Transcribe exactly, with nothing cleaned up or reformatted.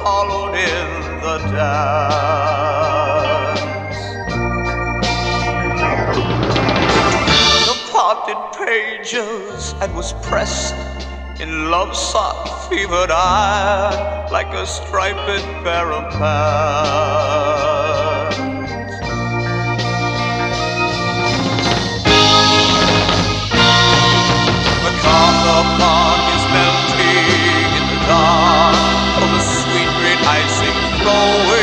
followed in the dance. The parted pages and was pressed in love-sock fevered eye like a striped pair of pants. The copper pot is melting in the dark, of the sweet green icing flowing